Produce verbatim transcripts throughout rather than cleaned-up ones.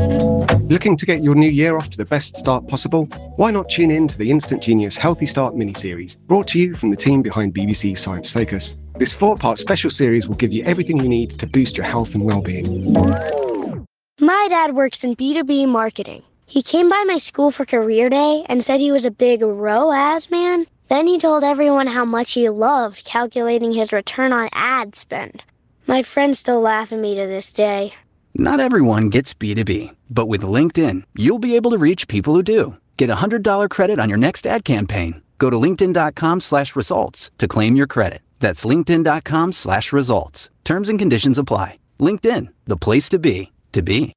Looking to get your new year off to the best start possible? Why not tune in to the Instant Genius Healthy Start mini-series, brought to you from the team behind B B C Science Focus. This four-part special series will give you everything you need to boost your health and well-being. My dad works in B two B marketing. He came by my school for career day and said he was a big R O A S man. Then he told everyone how much he loved calculating his return on ad spend. My friends still laugh at me to this day. Not everyone gets B two B, but with LinkedIn, you'll be able to reach people who do. Get a one hundred dollars credit on your next ad campaign. Go to linkedin.com slash results to claim your credit. That's linkedin.com slash results. Terms and conditions apply. LinkedIn, the place to be, to be.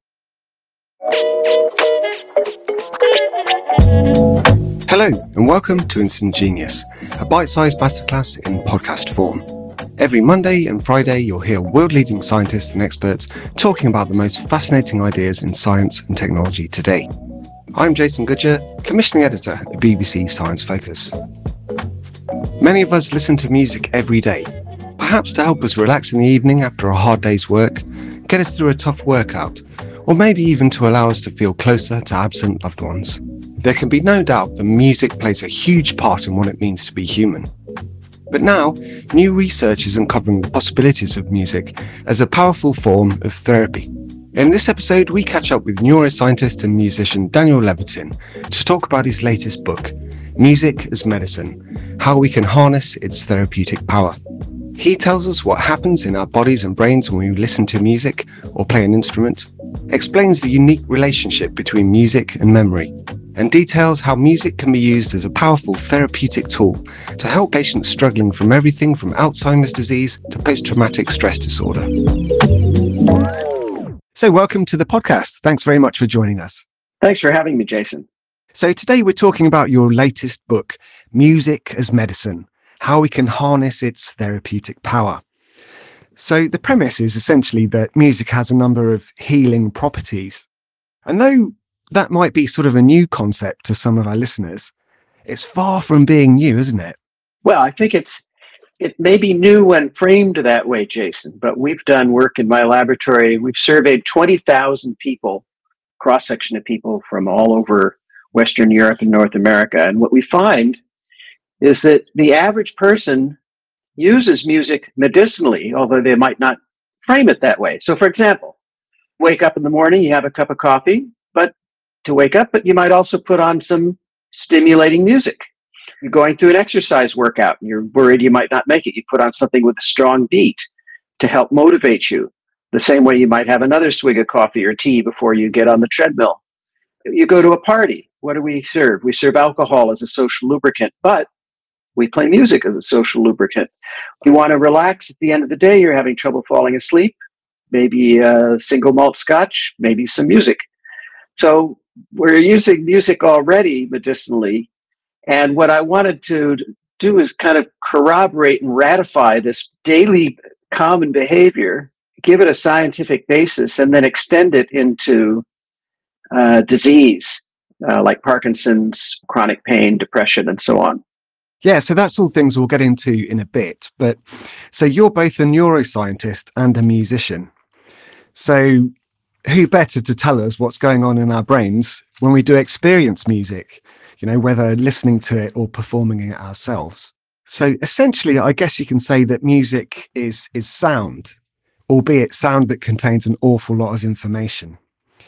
Hello, and welcome to Instant Genius, a bite-sized masterclass in podcast form. Every Monday and Friday, you'll hear world-leading scientists and experts talking about the most fascinating ideas in science and technology today. I'm Jason Goodger, Commissioning Editor at B B C Science Focus. Many of us listen to music every day, perhaps to help us relax in the evening after a hard day's work, get us through a tough workout, or maybe even to allow us to feel closer to absent loved ones. There can be no doubt that music plays a huge part in what it means to be human. But now, new research is uncovering the possibilities of music as a powerful form of therapy. In this episode, we catch up with neuroscientist and musician Daniel Levitin to talk about his latest book, Music as Medicine: How We Can Harness Its Therapeutic Power. He tells us what happens in our bodies and brains when we listen to music or play an instrument, explains the unique relationship between music and memory, and details how music can be used as a powerful therapeutic tool to help patients struggling from everything from Alzheimer's disease to post-traumatic stress disorder. So welcome to the podcast. Thanks very much for joining us. Thanks for having me, Jason. So today we're talking about your latest book, Music as Medicine: How We Can Harness Its Therapeutic Power. So the premise is essentially that music has a number of healing properties. And though that might be sort of a new concept to some of our listeners, it's far from being new, isn't it? Well, I think it's it may be new when framed that way, Jason, but we've done work in my laboratory. We've surveyed twenty thousand people, cross-section of people from all over Western Europe and North America. And what we find is that the average person uses music medicinally, although they might not frame it that way. So, for example, wake up in the morning, you have a cup of coffee, but to wake up, but you might also put on some stimulating music. You're going through an exercise workout and you're worried you might not make it. You put on something with a strong beat to help motivate you. The same way you might have another swig of coffee or tea before you get on the treadmill. You go to a party. What do we serve? We serve alcohol as a social lubricant, but we play music as a social lubricant. You want to relax at the end of the day, you're having trouble falling asleep, maybe a single malt scotch, maybe some music. So we're using music already medicinally. And what I wanted to do is kind of corroborate and ratify this daily common behavior, give it a scientific basis, and then extend it into uh, disease, uh, like Parkinson's, chronic pain, depression, and so on. Yeah, so that's all things we'll get into in a bit. But so you're both a neuroscientist and a musician. So who better to tell us what's going on in our brains when we do experience music, you know, whether listening to it or performing it ourselves? So essentially, I guess you can say that music is is sound, albeit sound that contains an awful lot of information.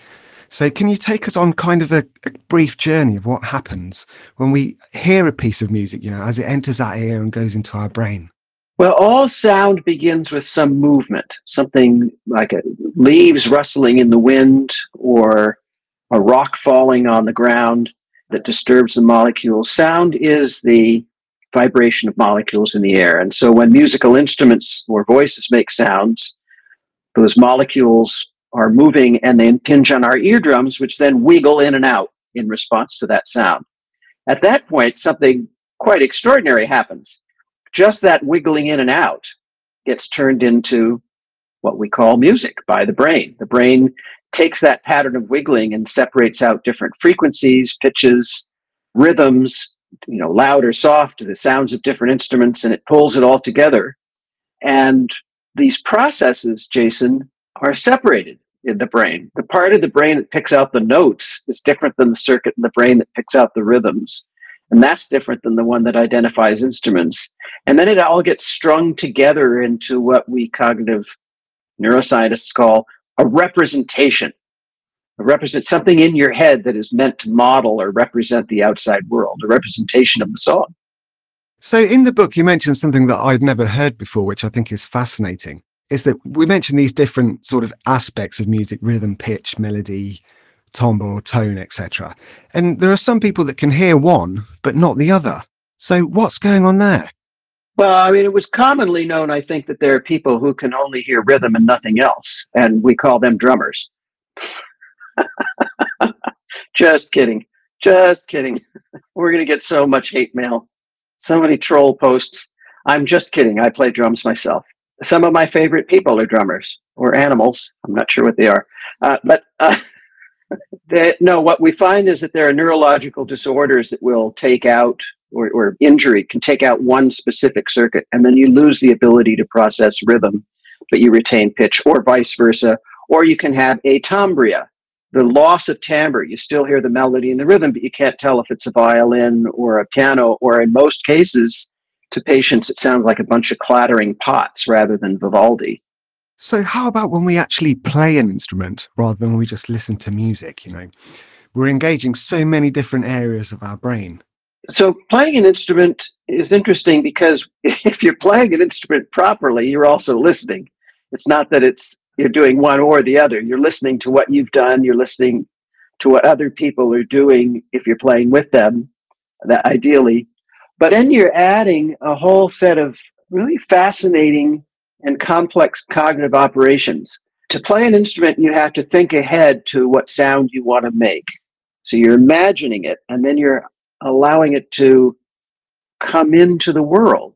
So can you take us on kind of a, a brief journey of what happens when we hear a piece of music, you know, as it enters our ear and goes into our brain? Well, all sound begins with some movement, something like a, leaves rustling in the wind or a rock falling on the ground that disturbs the molecules. Sound is the vibration of molecules in the air. And so when musical instruments or voices make sounds, those molecules are moving and they impinge on our eardrums, which then wiggle in and out in response to that sound. At that point, something quite extraordinary happens. Just that wiggling in and out gets turned into what we call music by the brain. The brain takes that pattern of wiggling and separates out different frequencies, pitches, rhythms, you know, loud or soft, the sounds of different instruments, and it pulls it all together. And these processes, Jason, are separated. in the brain. The part of the brain that picks out the notes is different than the circuit in the brain that picks out the rhythms. And that's different than the one that identifies instruments. And then it all gets strung together into what we cognitive neuroscientists call a representation. A represent something in your head that is meant to model or represent the outside world, a representation of the song. So in the book, you mentioned something that I'd never heard before, which I think is fascinating, is that we mentioned these different sort of aspects of music: rhythm, pitch, melody, timbre, tone, et cetera. And there are some people that can hear one, but not the other. So what's going on there? Well, I mean, it was commonly known, I think, that there are people who can only hear rhythm and nothing else, and we call them drummers. Just kidding. Just kidding. We're going to get so much hate mail, so many troll posts. I'm just kidding. I play drums myself. Some of my favorite people are drummers or animals. I'm not sure what they are. Uh, but uh, they, no, what we find is that there are neurological disorders that will take out, or, or injury can take out one specific circuit, and then you lose the ability to process rhythm, but you retain pitch, or vice versa. Or you can have atambria, the loss of timbre. You still hear the melody and the rhythm, but you can't tell if it's a violin or a piano, or in most cases, to patients, it sounds like a bunch of clattering pots rather than Vivaldi. So how about when we actually play an instrument rather than we just listen to music? You know, we're engaging so many different areas of our brain. So playing an instrument is interesting because if you're playing an instrument properly, you're also listening. It's not that it's you're doing one or the other. You're listening to what you've done. You're listening to what other people are doing if you're playing with them, that ideally. But then you're adding a whole set of really fascinating and complex cognitive operations. To play an instrument, you have to think ahead to what sound you want to make. So you're imagining it, and then you're allowing it to come into the world.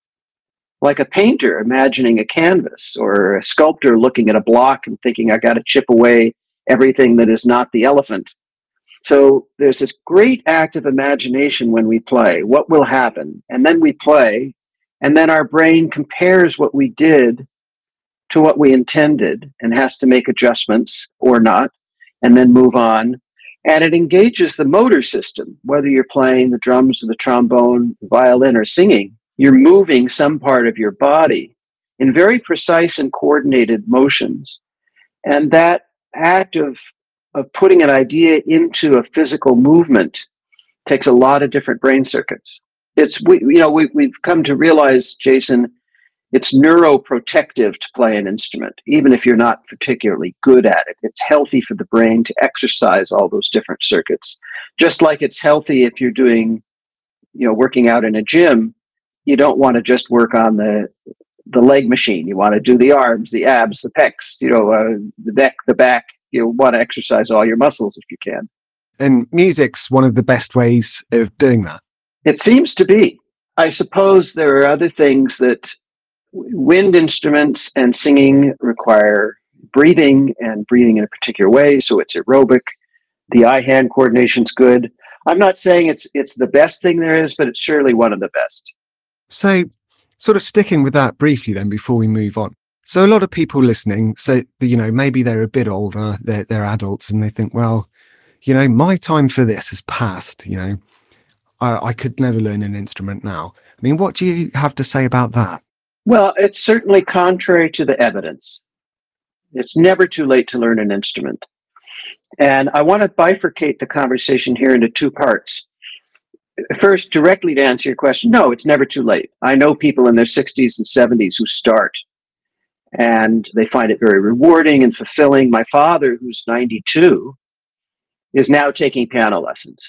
Like a painter imagining a canvas, or a sculptor looking at a block and thinking, I got to chip away everything that is not the elephant. So there's this great act of imagination when we play. What will happen? And then we play, and then our brain compares what we did to what we intended and has to make adjustments or not, and then move on. And it engages the motor system, whether you're playing the drums or the trombone, the violin, or singing. You're moving some part of your body in very precise and coordinated motions. And that act of, of putting an idea into a physical movement takes a lot of different brain circuits. It's, we, you know, we, we've come to realize, Jason, it's neuroprotective to play an instrument, even if you're not particularly good at it. It's healthy for the brain to exercise all those different circuits. Just like it's healthy if you're doing, you know, working out in a gym. You don't want to just work on the the leg machine. You want to do the arms, the abs, the pecs, you know, uh, the neck, the back. You want to exercise all your muscles if you can. And music's one of the best ways of doing that. It seems to be. I suppose there are other things that wind instruments and singing require breathing, and breathing in a particular way, so it's aerobic. The eye-hand coordination's good. I'm not saying it's it's the best thing there is, but it's surely one of the best. So sort of sticking with that briefly then before we move on. So a lot of people listening, so, you know, maybe they're a bit older, they're, they're adults, and they think, well, you know, my time for this has passed, you know, I, I could never learn an instrument now. I mean, what do you have to say about that? Well, it's certainly contrary to the evidence. It's never too late to learn an instrument. And I want to bifurcate the conversation here into two parts. First, directly to answer your question, no, it's never too late. I know people in their sixties and seventies who start, and they find it very rewarding and fulfilling. My father, who's ninety-two, is now taking piano lessons,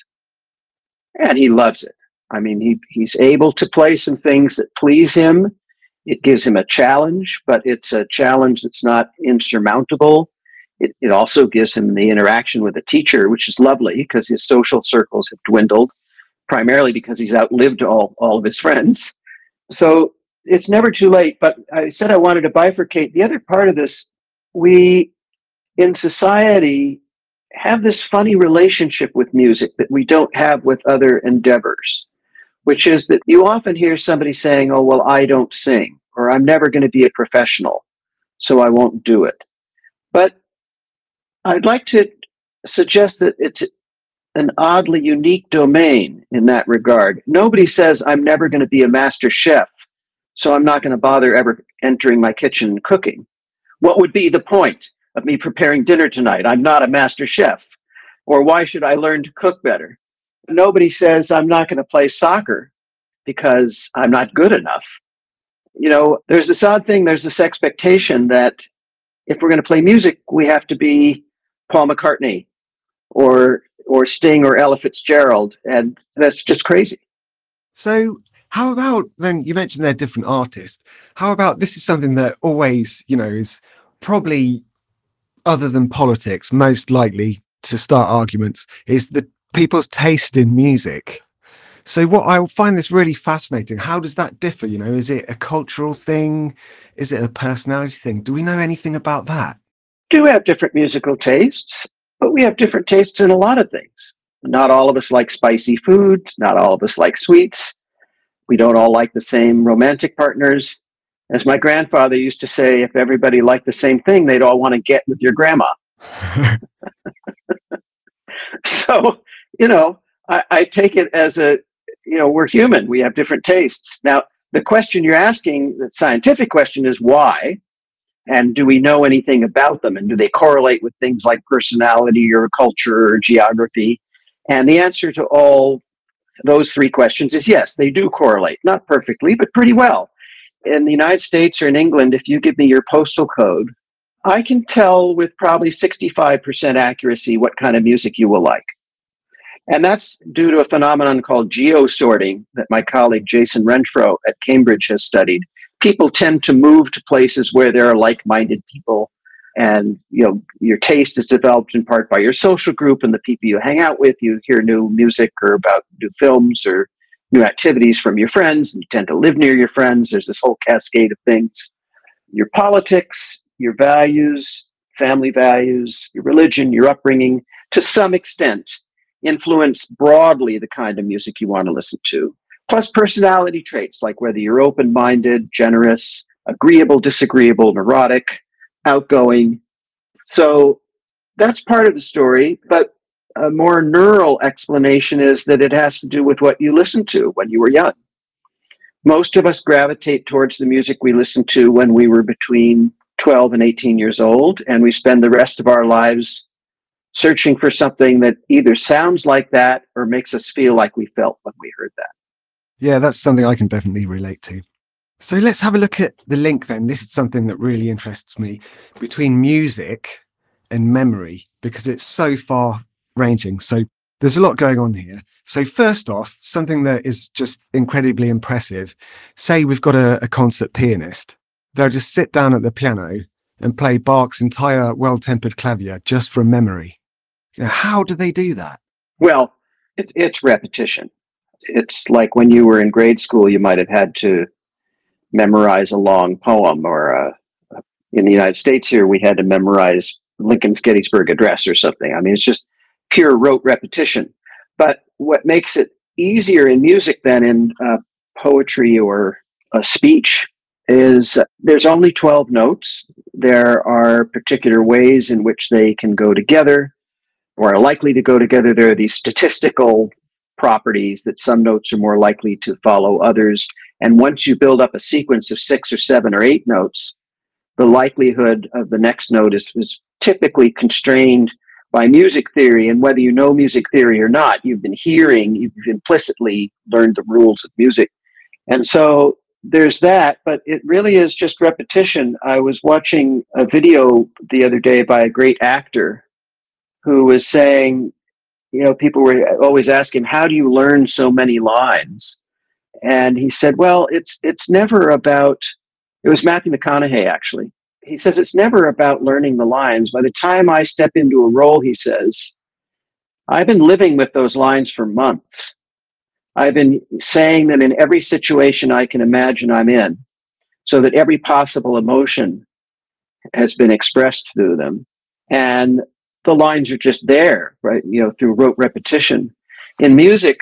and he loves it. I mean, he, he's able to play some things that please him. It gives him a challenge, but it's a challenge that's not insurmountable. It, it also gives him the interaction with a teacher, which is lovely because his social circles have dwindled, primarily because he's outlived all, all of his friends. So it's never too late. But I said I wanted to bifurcate. The other part of this, we in society have this funny relationship with music that we don't have with other endeavors, which is that you often hear somebody saying, oh, well, I don't sing, or I'm never going to be a professional, so I won't do it. But I'd like to suggest that it's an oddly unique domain in that regard. Nobody says, I'm never going to be a master chef, so I'm not going to bother ever entering my kitchen and cooking. What would be the point of me preparing dinner tonight? I'm not a master chef. Or why should I learn to cook better? Nobody says, I'm not going to play soccer because I'm not good enough. You know, there's this odd thing, there's this expectation that if we're going to play music, we have to be Paul McCartney or or Sting or Ella Fitzgerald, and that's just crazy. So how about then, you mentioned they're different artists. How about, this is something that always, you know, is probably, other than politics, most likely to start arguments, is the people's taste in music. So what I find this really fascinating, how does that differ? You know, is it a cultural thing? Is it a personality thing? Do we know anything about that? Do have different musical tastes, but we have different tastes in a lot of things. Not all of us like spicy food. Not all of us like sweets. We don't all like the same romantic partners. As my grandfather used to say, if everybody liked the same thing, they'd all want to get with your grandma. So, you know, I, I take it as a, you know, we're human. We have different tastes. Now, the question you're asking, the scientific question, is why? And do we know anything about them? And do they correlate with things like personality or culture or geography? And the answer to all those three questions is yes, they do correlate. Not perfectly, but pretty well. In the United States or in England, if you give me your postal code, I can tell with probably sixty-five percent accuracy what kind of music you will like. And that's due to a phenomenon called geo-sorting that my colleague Jason Renfro at Cambridge has studied. People tend to move to places where there are like-minded people, and you know, your taste is developed in part by your social group and the people you hang out with. You hear new music or about new films or new activities from your friends, and you tend to live near your friends. There's this whole cascade of things. Your politics, your values, family values, your religion, your upbringing, to some extent, influence broadly the kind of music you want to listen to. Plus personality traits, like whether you're open-minded, generous, agreeable, disagreeable, neurotic, outgoing. So that's part of the story. But a more neural explanation is that it has to do with what you listened to when you were young. Most of us gravitate towards the music we listened to when we were between twelve and eighteen years old, and we spend the rest of our lives searching for something that either sounds like that or makes us feel like we felt when we heard that. Yeah, that's something I can definitely relate to. So let's have a look at the link then. This is something that really interests me, between music and memory, because it's so far ranging. So there's a lot going on here. So first off, something that is just incredibly impressive. Say we've got a, a concert pianist. They'll just sit down at the piano and play Bach's entire Well-Tempered Clavier just from memory. You know, how do they do that? Well, it, it's repetition. It's like when you were in grade school, you might have had to memorize a long poem, or uh, in the United States here, we had to memorize Lincoln's Gettysburg Address or something. I mean, it's just pure rote repetition. But what makes it easier in music than in uh, poetry or a speech is uh, there's only twelve notes. There are particular ways in which they can go together, or are likely to go together. There are these statistical properties that some notes are more likely to follow others. And once you build up a sequence of six or seven or eight notes, the likelihood of the next note is, is typically constrained by music theory. And whether you know music theory or not, you've been hearing, you've implicitly learned the rules of music. And so there's that, but it really is just repetition. I was watching a video the other day by a great actor who was saying, you know, people were always asking, how do you learn so many lines? And he said, well, it's it's never about, it was Matthew McConaughey, actually. He says, it's never about learning the lines. By the time I step into a role, he says, I've been living with those lines for months. I've been saying them in every situation I can imagine I'm in, so that every possible emotion has been expressed through them. And the lines are just there, right? You know, through rote repetition. In music,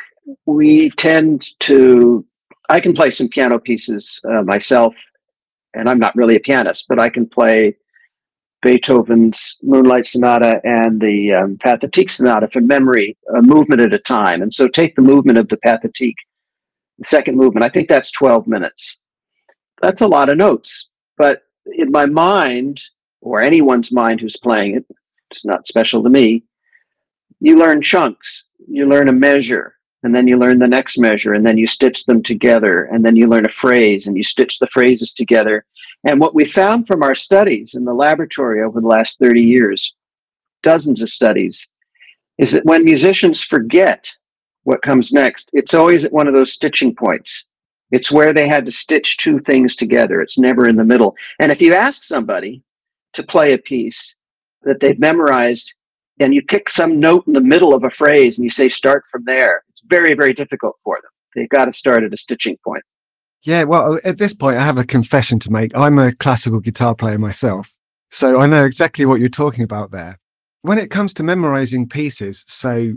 we tend to, I can play some piano pieces uh, myself, and I'm not really a pianist, but I can play Beethoven's Moonlight Sonata and the um, Pathétique Sonata from memory, a movement at a time. And so take the movement of the Pathétique, the second movement. I think that's twelve minutes. That's a lot of notes. But in my mind, or anyone's mind who's playing it, it's not special to me, you learn chunks. You learn a measure, and then you learn the next measure, and then you stitch them together, and then you learn a phrase, and you stitch the phrases together. And what we found from our studies in the laboratory over the last thirty years, dozens of studies, is that when musicians forget what comes next, it's always at one of those stitching points. It's where they had to stitch two things together. It's never in the middle. And if you ask somebody to play a piece that they've memorized, and you pick some note in the middle of a phrase and you say, start from there, it's very, very difficult for them. They've got to start at a stitching point. Yeah, well, at this point, I have a confession to make. I'm a classical guitar player myself, so I know exactly what you're talking about there. When it comes to memorizing pieces, so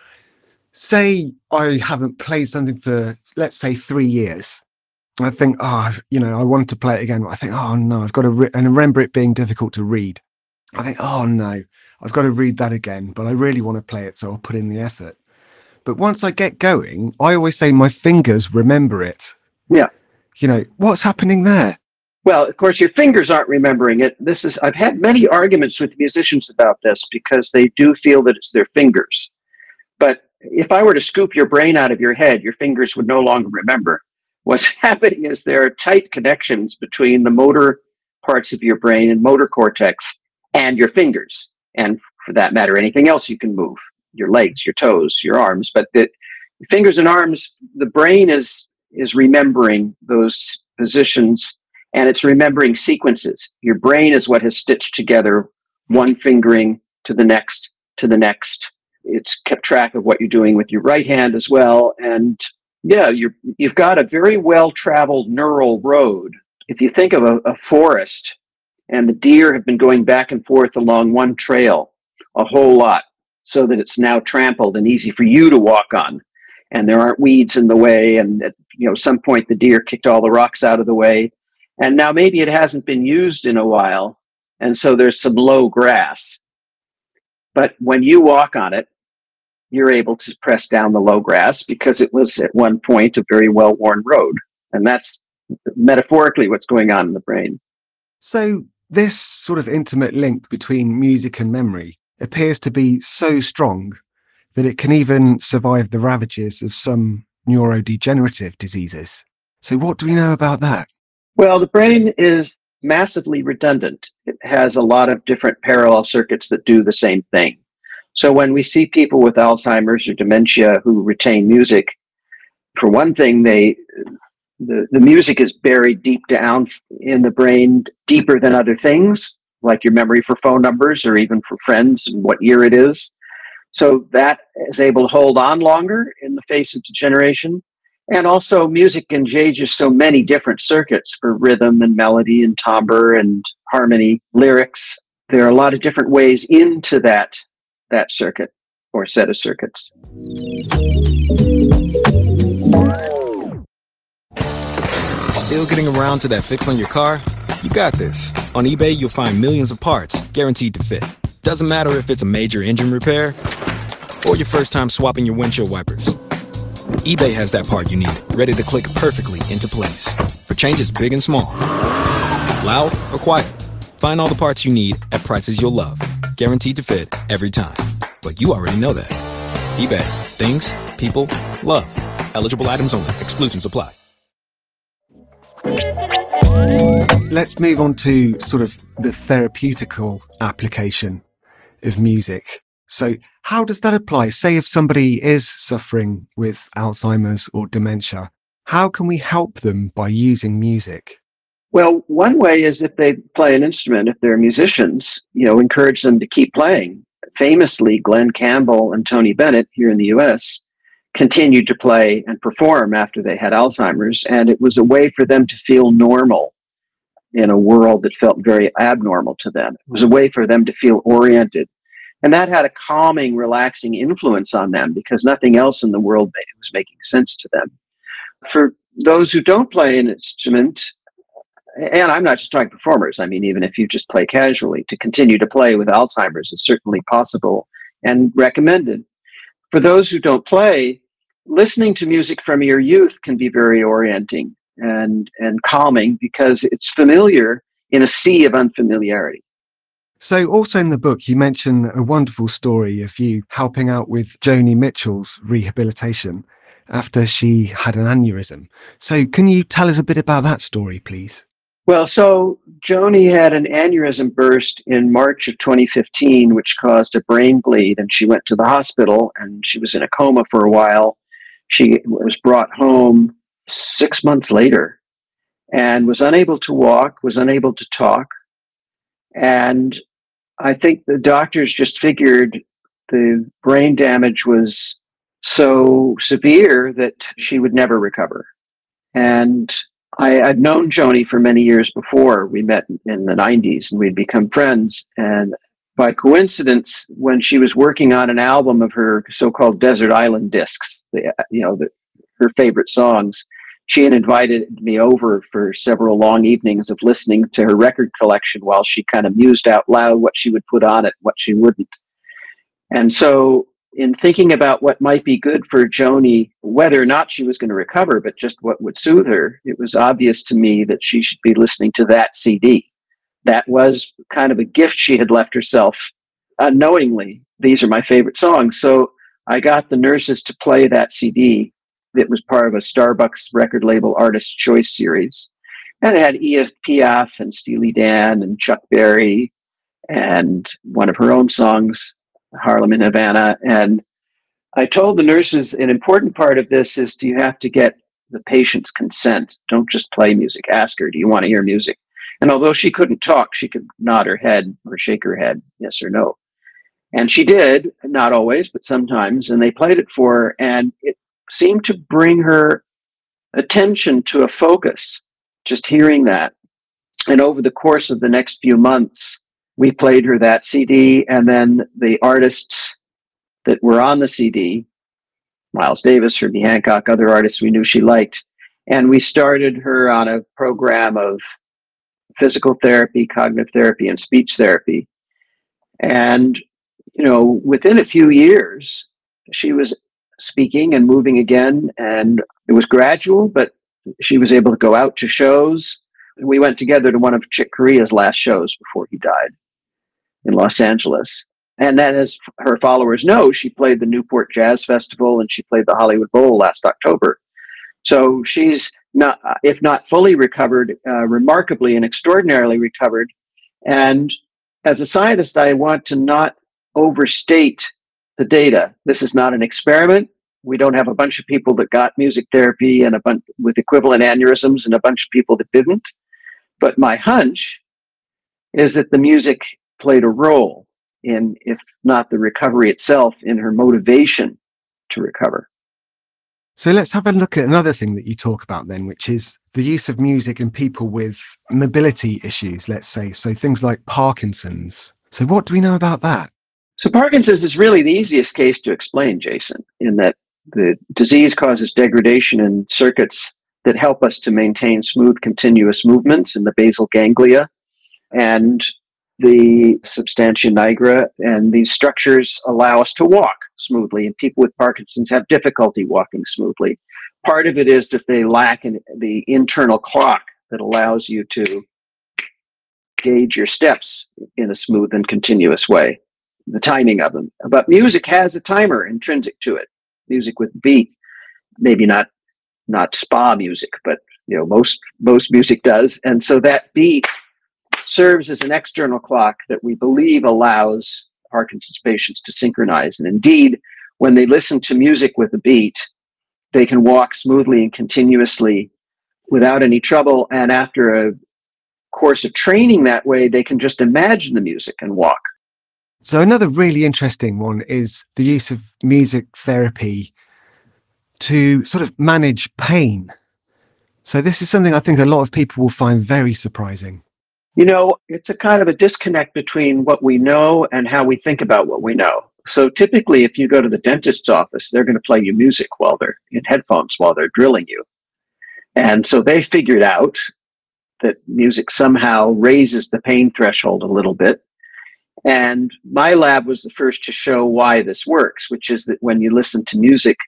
say I haven't played something for, let's say, three years. I think, oh, you know, I wanted to play it again. I think, oh, no, I've got to, re-, and remember it being difficult to read. I think, oh, no, I've got to read that again, but I really want to play it, so I'll put in the effort. But once I get going, I always say my fingers remember it. Yeah. You know, what's happening there? Well, of course, your fingers aren't remembering it. This is, I've had many arguments with musicians about this because they do feel that it's their fingers. But if I were to scoop your brain out of your head, your fingers would no longer remember. What's happening is there are tight connections between the motor parts of your brain and motor cortex and your fingers. And for that matter, anything else you can move, your legs, your toes, your arms. But the fingers and arms, the brain is is remembering those positions, and it's remembering sequences. Your brain is what has stitched together one fingering to the next, to the next. It's kept track of what you're doing with your right hand as well. And yeah, you're, you've got a very well-traveled neural road. If you think of a, a forest, and the deer have been going back and forth along one trail a whole lot, so that it's now trampled and easy for you to walk on. And there aren't weeds in the way. And at you know, some point, the deer kicked all the rocks out of the way. And now maybe it hasn't been used in a while. And so there's some low grass. But when you walk on it, you're able to press down the low grass because it was at one point a very well-worn road. And that's metaphorically what's going on in the brain. So this sort of intimate link between music and memory appears to be so strong that it can even survive the ravages of some neurodegenerative diseases. So what do we know about that? Well, the brain is massively redundant. It has a lot of different parallel circuits that do the same thing. So when we see people with Alzheimer's or dementia who retain music, for one thing, they the, the music is buried deep down in the brain, deeper than other things, like your memory for phone numbers or even for friends and what year it is. So that is able to hold on longer in the face of degeneration. And also music engages so many different circuits for rhythm and melody and timbre and harmony, lyrics. There are a lot of different ways into that, that circuit or set of circuits. Still getting around to that fix on your car? You got this. On eBay, you'll find millions of parts guaranteed to fit. Doesn't matter if it's a major engine repair or your first time swapping your windshield wipers. eBay has that part you need, ready to click perfectly into place for changes big and small. Loud or quiet, find all the parts you need at prices you'll love. Guaranteed to fit every time. But you already know that. eBay. Things, people, love. Eligible items only. Exclusions apply. Let's move on to sort of the therapeutical application of music. So how does that apply? Say if somebody is suffering with Alzheimer's or dementia, how can we help them by using music? Well, one way is if they play an instrument, if they're musicians, you know, encourage them to keep playing. Famously, Glenn Campbell and Tony Bennett here in the U S continued to play and perform after they had Alzheimer's, and it was a way for them to feel normal in a world that felt very abnormal to them. It was a way for them to feel oriented. And that had a calming, relaxing influence on them because nothing else in the world was making sense to them. For those who don't play an instrument, and I'm not just talking performers. I mean, even if you just play casually, to continue to play with Alzheimer's is certainly possible and recommended. For those who don't play, listening to music from your youth can be very orienting and, and calming because it's familiar in a sea of unfamiliarity. So also in the book, you mention a wonderful story of you helping out with Joni Mitchell's rehabilitation after she had an aneurysm. So can you tell us a bit about that story, please? Well, so Joni had an aneurysm burst in March of twenty fifteen, which caused a brain bleed, and she went to the hospital and she was in a coma for a while. She was brought home six months later and was unable to walk, was unable to talk. And I think the doctors just figured the brain damage was so severe that she would never recover. And I, I'd known Joni for many years before. We met in the nineties and we'd become friends. And by coincidence, when she was working on an album of her so-called Desert Island discs, the, you know, the, her favorite songs, she had invited me over for several long evenings of listening to her record collection while she kind of mused out loud what she would put on it, what she wouldn't. And so in thinking about what might be good for Joni, whether or not she was going to recover, but just what would soothe her, it was obvious to me that she should be listening to that C D. That was kind of a gift she had left herself unknowingly. These are my favorite songs. So I got the nurses to play that C D. It was part of a Starbucks record label Artist's Choice series. And it had Edith Piaf and Steely Dan and Chuck Berry and one of her own songs, Harlem in Havana. And I told the nurses an important part of this is, do you have to get the patient's consent? Don't just play music. Ask her, do you want to hear music? And although she couldn't talk, she could nod her head or shake her head, yes or no. And she did, not always, but sometimes. And they played it for her, and it seemed to bring her attention to a focus, just hearing that. And over the course of the next few months, we played her that C D, and then the artists that were on the C D, Miles Davis, Herbie Hancock, other artists we knew she liked, and we started her on a program of physical therapy, cognitive therapy, and speech therapy. And, you know, within a few years, she was speaking and moving again, and it was gradual, but she was able to go out to shows. We went together to one of Chick Corea's last shows before he died in Los Angeles. And then, as her followers know, she played the Newport Jazz Festival and she played the Hollywood Bowl last October. So she's not, if not fully recovered, uh, remarkably and extraordinarily recovered. And as a scientist, I want to not overstate the data. This is not an experiment. We don't have a bunch of people that got music therapy and a bunch with equivalent aneurysms and a bunch of people that didn't. But my hunch is that the music played a role in, if not the recovery itself, in her motivation to recover. So let's have a look at another thing that you talk about then, which is the use of music in people with mobility issues, let's say. So things like Parkinson's. So what do we know about that? So Parkinson's is really the easiest case to explain, Jason, in that the disease causes degradation in circuits that help us to maintain smooth, continuous movements in the basal ganglia and the substantia nigra. And these structures allow us to walk smoothly. And people with Parkinson's have difficulty walking smoothly. Part of it is that they lack in the internal clock that allows you to gauge your steps in a smooth and continuous way, the timing of them. But music has a timer intrinsic to it. Music with beat, maybe not not spa music, but you know most most music does. And so that beat serves as an external clock that we believe allows Parkinson's patients to synchronize. And indeed, when they listen to music with a beat, they can walk smoothly and continuously without any trouble. And after a course of training that way, they can just imagine the music and walk. So another really interesting one is the use of music therapy to sort of manage pain. So this is something I think a lot of people will find very surprising. You know, it's a kind of a disconnect between what we know and how we think about what we know. So typically, if you go to the dentist's office, they're going to play you music while they're in headphones while they're drilling you. And so they figured out that music somehow raises the pain threshold a little bit. And my lab was the first to show why this works, which is that when you listen to music,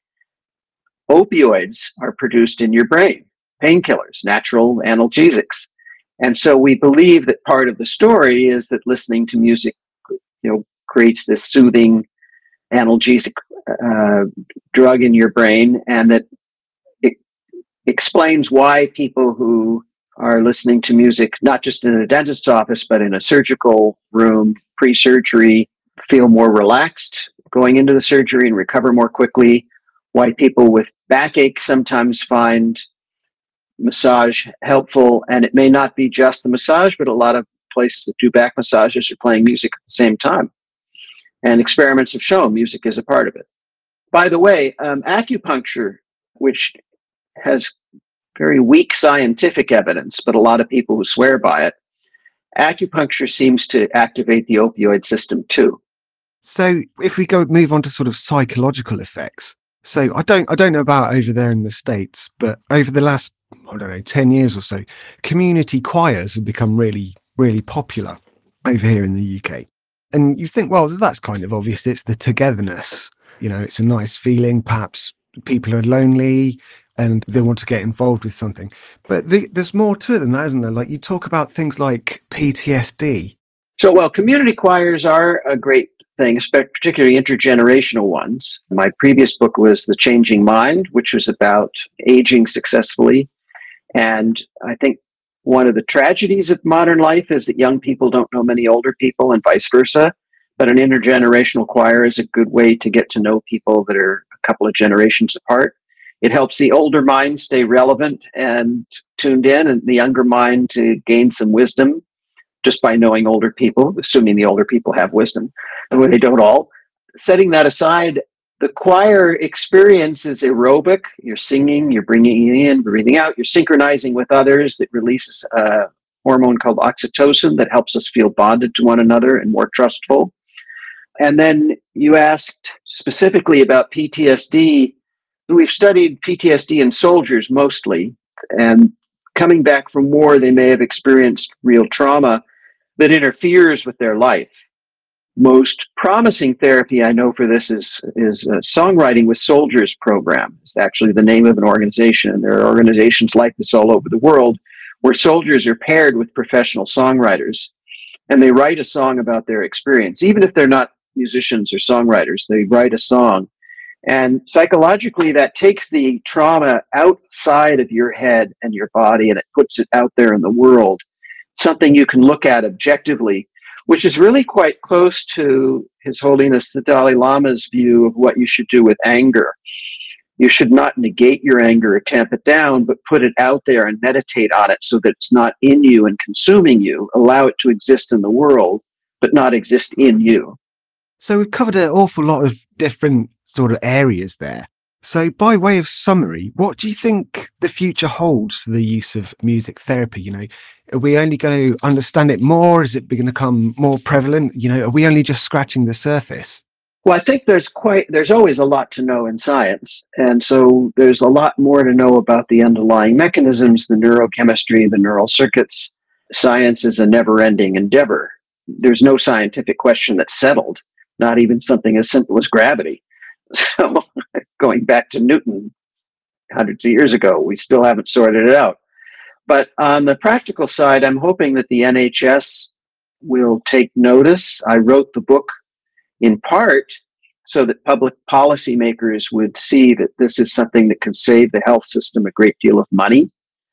opioids are produced in your brain, painkillers, natural analgesics. And so we believe that part of the story is that listening to music, you know, creates this soothing analgesic uh, drug in your brain, and that it explains why people who are listening to music, not just in a dentist's office, but in a surgical room, pre-surgery, feel more relaxed going into the surgery and recover more quickly, why people with backache sometimes find massage helpful. And it may not be just the massage, but a lot of places that do back massages are playing music at the same time. And experiments have shown music is a part of it. By the way, um, acupuncture, which has very weak scientific evidence, but a lot of people who swear by it, acupuncture seems to activate the opioid system too. So if we go move on to sort of psychological effects. So I don't I don't know about over there in the States, but over the last, I don't know, ten years or so, community choirs have become really, really popular over here in the U K. And you think, well, that's kind of obvious. It's the togetherness. You know, it's a nice feeling. Perhaps people are lonely and they want to get involved with something. But the, there's more to it than that, isn't there? Like you talk about things like P T S D. So, well, community choirs are a great thing, particularly intergenerational ones. My previous book was The Changing Mind, which was about aging successfully. And I think one of the tragedies of modern life is that young people don't know many older people and vice versa. But an intergenerational choir is a good way to get to know people that are a couple of generations apart. It helps the older mind stay relevant and tuned in, and the younger mind to gain some wisdom just by knowing older people, assuming the older people have wisdom, and when they don't all. Setting that aside, the choir experience is aerobic. You're singing, you're bringing in, breathing out, you're synchronizing with others. That releases a hormone called oxytocin that helps us feel bonded to one another and more trustful. And then you asked specifically about P T S D. We've studied P T S D in soldiers mostly, and coming back from war, they may have experienced real trauma that interferes with their life. Most promising therapy I know for this is, is a Songwriting with Soldiers program. It's actually the name of an organization, and there are organizations like this all over the world where soldiers are paired with professional songwriters, and they write a song about their experience. Even if they're not musicians or songwriters, they write a song. And psychologically, that takes the trauma outside of your head and your body, and it puts it out there in the world, something you can look at objectively, which is really quite close to His Holiness the Dalai Lama's view of what you should do with anger. You should not negate your anger or tamp it down, but put it out there and meditate on it so that it's not in you and consuming you. Allow it to exist in the world, but not exist in you. So we've covered an awful lot of different sort of areas there. So by way of summary, what do you think the future holds for the use of music therapy? You know, are we only going to understand it more? Is it going to become more prevalent? You know, are we only just scratching the surface? Well, I think there's quite, there's always a lot to know in science. And so there's a lot more to know about the underlying mechanisms, the neurochemistry, the neural circuits. Science is a never-ending endeavor. There's no scientific question that's settled, not even something as simple as gravity. So going back to Newton hundreds of years ago, we still haven't sorted it out. But on the practical side, I'm hoping that the N H S will take notice. I wrote the book in part so that public policymakers would see that this is something that could save the health system a great deal of money.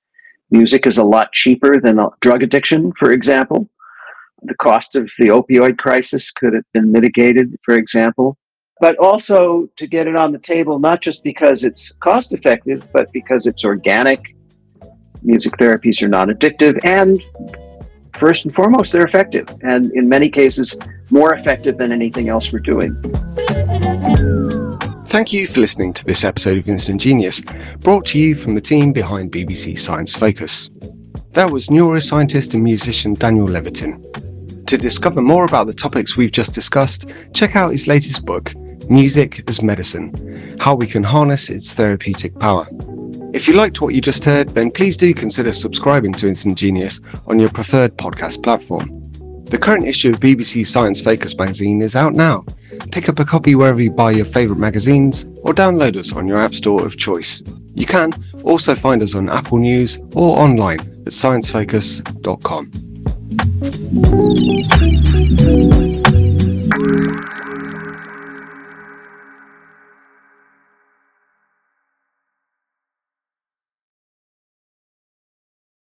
Music is a lot cheaper than drug addiction, for example. The cost of the opioid crisis could have been mitigated, for example. But also to get it on the table, not just because it's cost effective, but because it's organic. Music therapies are non-addictive, and first and foremost, they're effective, and in many cases, more effective than anything else we're doing. Thank you for listening to this episode of Instant Genius, brought to you from the team behind B B C Science Focus. That was neuroscientist and musician Daniel Levitin. To discover more about the topics we've just discussed, check out his latest book, Music as Medicine: How We Can Harness Its Therapeutic Power. If you liked what you just heard, then please do consider subscribing to Instant Genius on your preferred podcast platform. The current issue of B B C Science Focus magazine is out now. Pick up a copy wherever you buy your favourite magazines or download us on your app store of choice. You can also find us on Apple News or online at science focus dot com.